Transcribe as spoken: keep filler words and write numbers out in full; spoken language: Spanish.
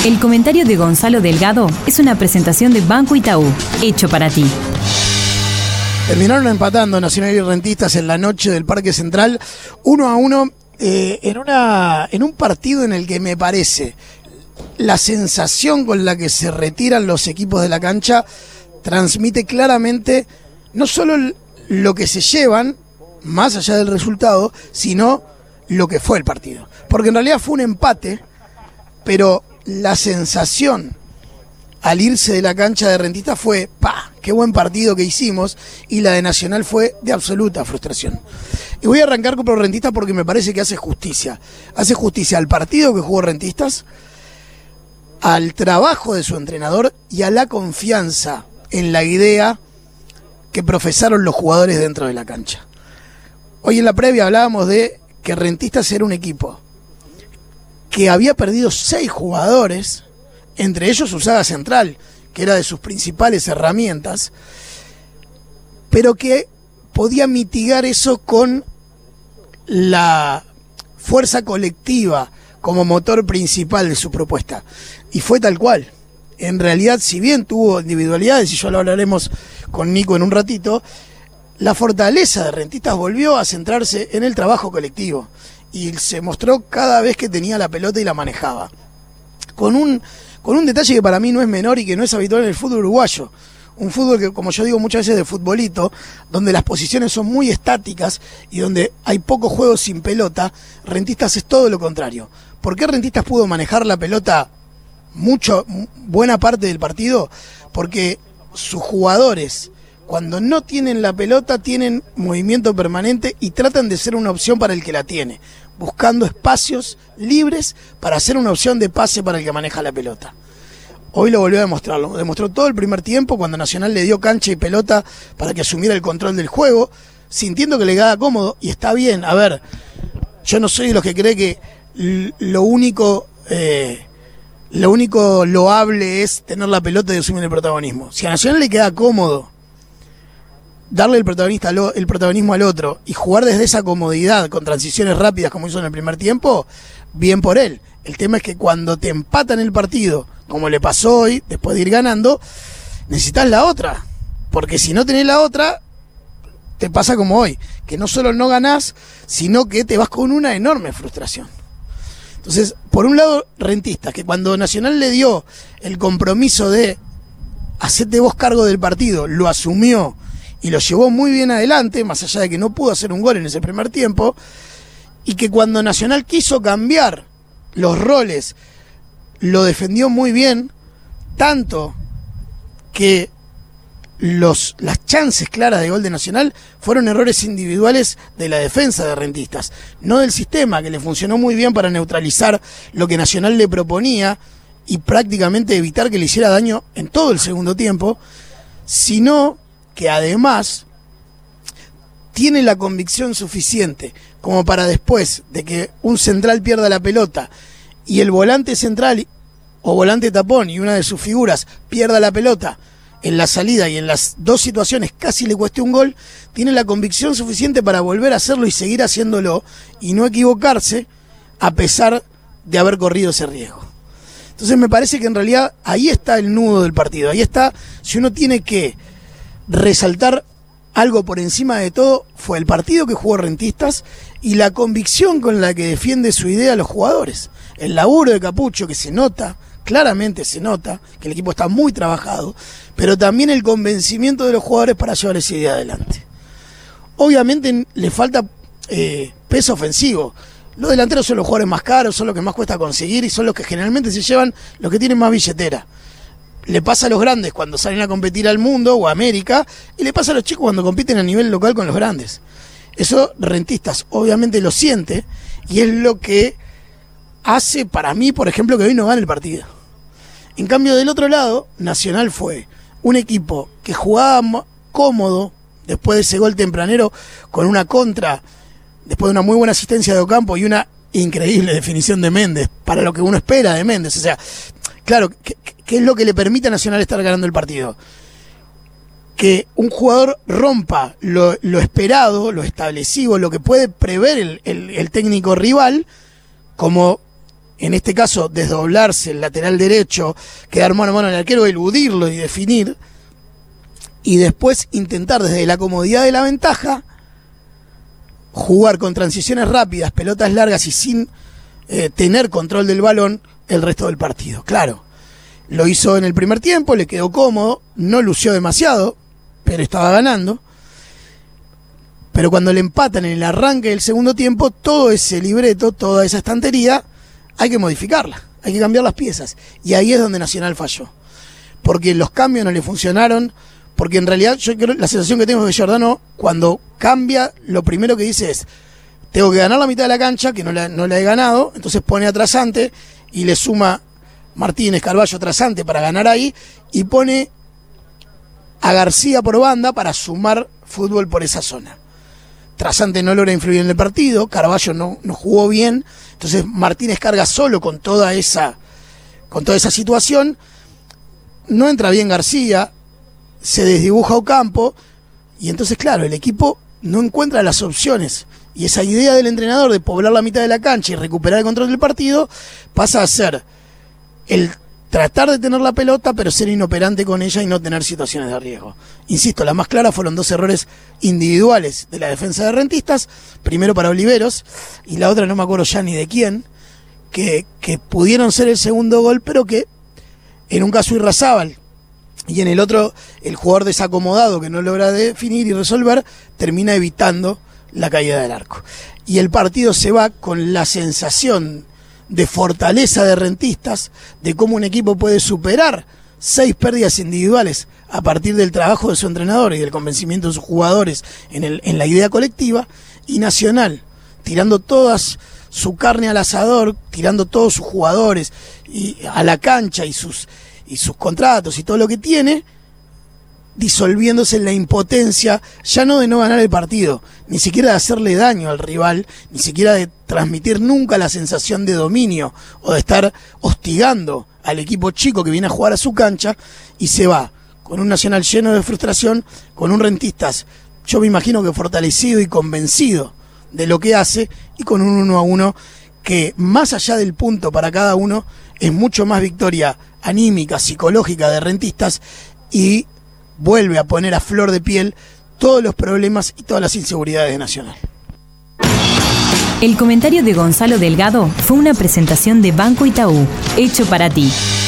El comentario de Gonzalo Delgado es una presentación de Banco Itaú, hecho para ti. Terminaron empatando Nacional y Rentistas en la noche del Parque Central, uno a uno, eh, en, una, en un partido en el que me parece la sensación con la que se retiran los equipos de la cancha transmite claramente no solo lo que se llevan, más allá del resultado, sino lo que fue el partido. Porque en realidad fue un empate, pero la sensación al irse de la cancha de Rentistas fue, ¡pa! ¡Qué buen partido que hicimos! Y la de Nacional fue de absoluta frustración. Y voy a arrancar con Rentistas porque me parece que hace justicia. Hace justicia al partido que jugó Rentistas, al trabajo de su entrenador y a la confianza en la idea que profesaron los jugadores dentro de la cancha. Hoy en la previa hablábamos de que Rentistas era un equipo que había perdido seis jugadores, entre ellos su zaga central, que era de sus principales herramientas, pero que podía mitigar eso con la fuerza colectiva como motor principal de su propuesta. Y fue tal cual. En realidad, si bien tuvo individualidades, y ya lo hablaremos con Nico en un ratito, la fortaleza de Rentistas volvió a centrarse en el trabajo colectivo. Y se mostró cada vez que tenía la pelota y la manejaba. Con un, con un detalle que para mí no es menor y que no es habitual en el fútbol uruguayo. Un fútbol que, como yo digo muchas veces, de futbolito, donde las posiciones son muy estáticas y donde hay poco juego sin pelota. Rentistas es todo lo contrario. ¿Por qué Rentistas pudo manejar la pelota mucho, buena parte del partido? Porque sus jugadores, cuando no tienen la pelota, tienen movimiento permanente y tratan de ser una opción para el que la tiene, buscando espacios libres para hacer una opción de pase para el que maneja la pelota. Hoy lo volvió a demostrar, lo demostró todo el primer tiempo cuando Nacional le dio cancha y pelota para que asumiera el control del juego, sintiendo que le quedaba cómodo, y está bien. A ver, yo no soy de los que cree que lo único... Eh, Lo único loable es tener la pelota y asumir el protagonismo. Si a Nacional le queda cómodo darle el, protagonista al, el protagonismo al otro y jugar desde esa comodidad con transiciones rápidas como hizo en el primer tiempo, bien por él. El tema es que cuando te empatan el partido, como le pasó hoy, después de ir ganando, necesitas la otra. Porque si no tenés la otra, te pasa como hoy, que no solo no ganás, sino que te vas con una enorme frustración. Entonces, por un lado, Rentistas, que cuando Nacional le dio el compromiso de hacerte vos cargo del partido, lo asumió y lo llevó muy bien adelante, más allá de que no pudo hacer un gol en ese primer tiempo, y que cuando Nacional quiso cambiar los roles, lo defendió muy bien, tanto que Los, las chances claras de gol de Nacional fueron errores individuales de la defensa de Rentistas, no del sistema, que le funcionó muy bien para neutralizar lo que Nacional le proponía y prácticamente evitar que le hiciera daño en todo el segundo tiempo, sino que además tiene la convicción suficiente como para, después de que un central pierda la pelota y el volante central o volante tapón y una de sus figuras pierda la pelota en la salida y en las dos situaciones casi le cueste un gol, tiene la convicción suficiente para volver a hacerlo y seguir haciéndolo y no equivocarse a pesar de haber corrido ese riesgo. Entonces me parece que en realidad ahí está el nudo del partido, ahí está, si uno tiene que resaltar algo por encima de todo, fue el partido que jugó Rentistas y la convicción con la que defiende su idea a los jugadores. El laburo de Capucho, que se nota, claramente se nota que el equipo está muy trabajado, pero también el convencimiento de los jugadores para llevar esa idea adelante. Obviamente le falta eh, peso ofensivo. Los delanteros son los jugadores más caros, son los que más cuesta conseguir y son los que generalmente se llevan los que tienen más billetera. Le pasa a los grandes cuando salen a competir al mundo o a América, y le pasa a los chicos cuando compiten a nivel local con los grandes. Eso Rentistas obviamente lo siente y es lo que hace para mí, por ejemplo, que hoy no gane el partido. En cambio, del otro lado, Nacional fue un equipo que jugaba cómodo después de ese gol tempranero con una contra, después de una muy buena asistencia de Ocampo y una increíble definición de Méndez, para lo que uno espera de Méndez. O sea, claro, ¿qué, qué es lo que le permite a Nacional estar ganando el partido? Que un jugador rompa lo, lo esperado, lo establecido, lo que puede prever el, el, el técnico rival, como en este caso desdoblarse el lateral derecho, quedar mano a mano al arquero, eludirlo y definir, y después intentar desde la comodidad de la ventaja jugar con transiciones rápidas, pelotas largas y sin eh, tener control del balón el resto del partido. Claro, lo hizo en el primer tiempo, le quedó cómodo, no lució demasiado, pero estaba ganando. Pero cuando le empatan en el arranque del segundo tiempo, todo ese libreto, toda esa estantería, hay que modificarla, hay que cambiar las piezas. Y ahí es donde Nacional falló. Porque los cambios no le funcionaron, porque en realidad yo creo, la sensación que tengo es que Giordano, cuando cambia, lo primero que dice es, tengo que ganar la mitad de la cancha, que no la, no la he ganado, entonces pone a Trasante y le suma Martínez, Carballo, Trasante para ganar ahí, y pone a García por banda para sumar fútbol por esa zona. Trasante no logra influir en el partido, Carballo no, no jugó bien, entonces Martínez carga solo con toda esa, con toda esa situación, no entra bien García, se desdibuja Ocampo, y entonces claro, el equipo no encuentra las opciones, y esa idea del entrenador de poblar la mitad de la cancha y recuperar el control del partido pasa a ser el tratar de tener la pelota, pero ser inoperante con ella y no tener situaciones de riesgo. Insisto, las más claras fueron dos errores individuales de la defensa de Rentistas, primero para Oliveros, y la otra no me acuerdo ya ni de quién, que, que pudieron ser el segundo gol, pero que en un caso Irrazábal, y en el otro el jugador desacomodado que no logra definir y resolver, termina evitando la caída del arco. Y el partido se va con la sensación de fortaleza de Rentistas, de cómo un equipo puede superar seis pérdidas individuales a partir del trabajo de su entrenador y del convencimiento de sus jugadores en, el, en la idea colectiva, y Nacional tirando toda su carne al asador, tirando todos sus jugadores y a la cancha y sus, y sus contratos y todo lo que tiene, disolviéndose en la impotencia, ya no de no ganar el partido, ni siquiera de hacerle daño al rival, ni siquiera de transmitir nunca la sensación de dominio o de estar hostigando al equipo chico que viene a jugar a su cancha, y se va con un Nacional lleno de frustración, con un Rentistas, yo me imagino que fortalecido y convencido de lo que hace, y con un uno a uno que, más allá del punto para cada uno, es mucho más victoria anímica, psicológica de Rentistas, y vuelve a poner a flor de piel todos los problemas y todas las inseguridades de Nacional. El comentario de Gonzalo Delgado fue una presentación de Banco Itaú, hecho para ti.